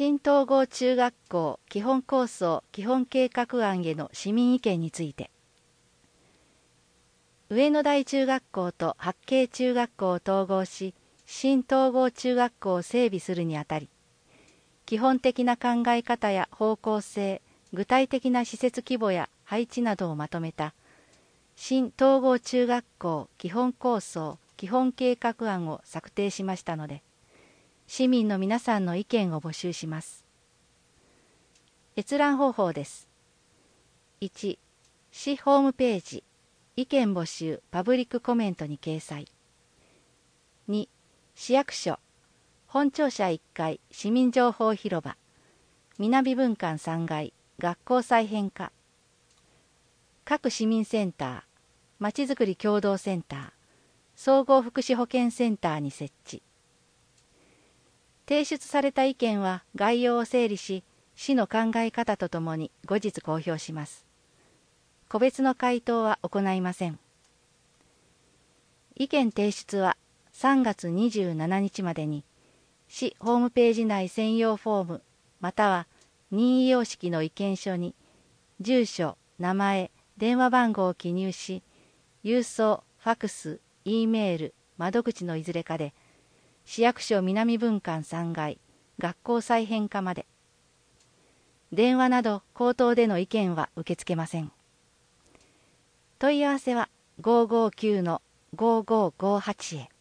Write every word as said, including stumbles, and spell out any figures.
新統合中学校基本構想基本計画案への市民意見について、上野台中学校と八景中学校を統合し、新統合中学校を整備するにあたり、基本的な考え方や方向性、具体的な施設規模や配置などをまとめた新統合中学校基本構想基本計画案を策定しましたので、市民の皆さんの意見を募集します。閲覧方法です。いち、市ホームページ意見募集パブリックコメントに掲載。に、市役所本庁舎いっかい市民情報広場南分館さんがい学校再編化。各市民センターまちづくり協同センター総合福祉保健センターに設置。提出された意見は概要を整理し、市の考え方とともに後日公表します。個別の回答は行いません。意見提出はさんがつにじゅうしちにちまでに、市ホームページ内専用フォームまたは任意様式の意見書に、住所、名前、電話番号を記入し、郵送、ファクス、Eメール、窓口のいずれかで、市役所南分館さんがい学校再編化まで。電話など口頭での意見は受け付けません。問い合わせはごーごーきゅうのごーごーごーはちへ。